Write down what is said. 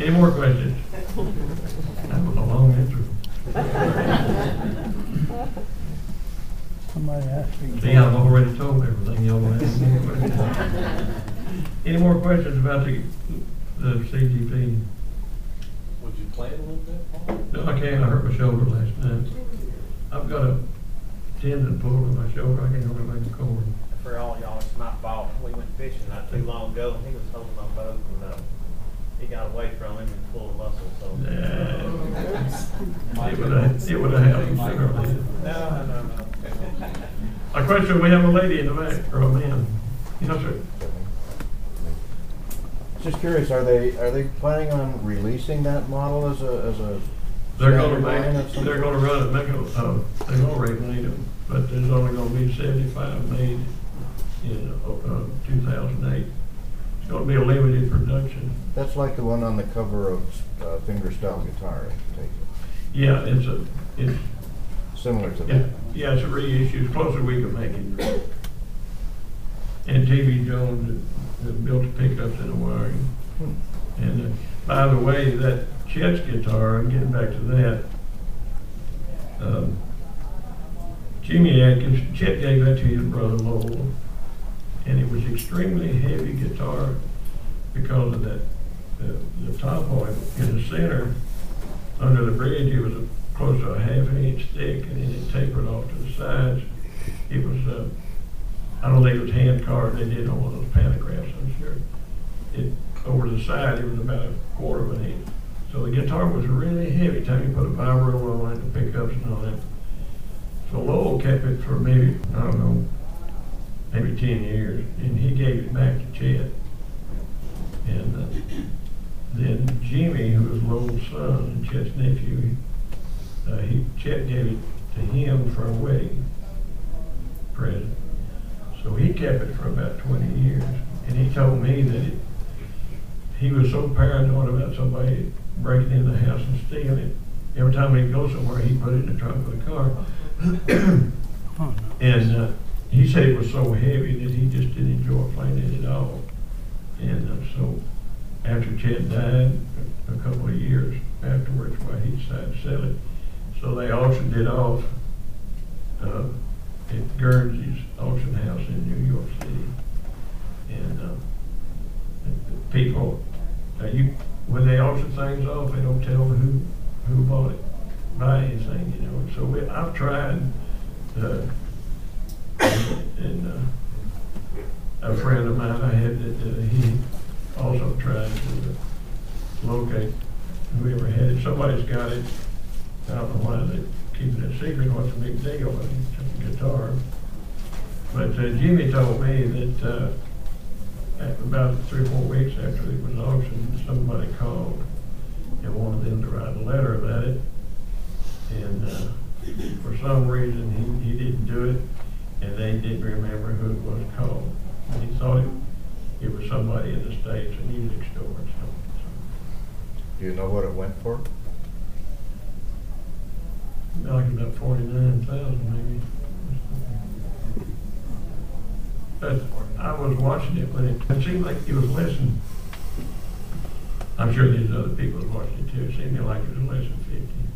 Any more questions? That was a long answer. Somebody asked me. See, I've already told everything y'all want to ask more questions. Any more questions about the CGP? Would you play it a little bit, Paul? No, I can't. I hurt my shoulder last night. I've got a tendon pulled in my shoulder. I can't hardly make a cord. For all y'all, it's my fault. We went fishing not too long ago, and he was holding my boat, and he got away from him and pulled a muscle. So It would have happened sooner or later. no. A question, we have a lady in the back, or a man. Yes, sir. Just curious, are they planning on releasing that model as a They're gonna standard line of make, some they're sort? gonna run it, they've already made them, but there's only gonna be 75 made in 2008. It's gonna be a limited production. That's like the one on the cover of Fingerstyle Guitar, I take it. Yeah, it's Similar to that. yeah, it's a reissue, it's closer we can make it. And TV Jones that built the pickups and the wiring. And by the way, that Chet's guitar, I'm getting back to that. Jimmy Atkins, Chet gave that to his brother Lowell, and it was extremely heavy guitar because of that. The top point in the center, under the bridge, it was close to a ½ inch thick, and then it tapered off to the sides. It was, I don't think it was hand carved. They did on one of those pantographs, I'm sure. Over the side, it was about ¼ inch. So the guitar was really heavy. Time you put a vibro on it, the pickups and all that. So Lowell kept it for maybe, I don't know, maybe 10 years, and he gave it back to Chet. And then Jimmy, who was Lowell's son and Chet's nephew, Chet gave it to him for a wedding present. So he kept it for about 20 years, and he told me that he was so paranoid about somebody breaking in the house and stealing it. Every time he'd go somewhere, he'd put it in the trunk of the car. And he said it was so heavy that he just didn't enjoy playing it at all. And so after Chet died, a couple of years afterwards, he decided to sell it. So they auctioned it off at Guernsey's auction house in New York City. And people, when they auction things off, they don't tell who bought it, buy anything, you know. So I've tried, and a friend of mine I had that he also tried to locate whoever had it. Somebody's got it. I don't know why they keep it a secret. What's the big deal? It's just a guitar. But Jimmy told me that about 3 or 4 weeks after it was auctioned, somebody called and wanted them to write a letter about it. And for some reason, he didn't do it, and they didn't remember who it was called. And he thought it was somebody in the States, a music store or something. Do you know what it went for? Like about 49,000 maybe. But I was watching it when it seemed like it was less than, I'm sure these other people was watching it too, it seemed like it was less than 50.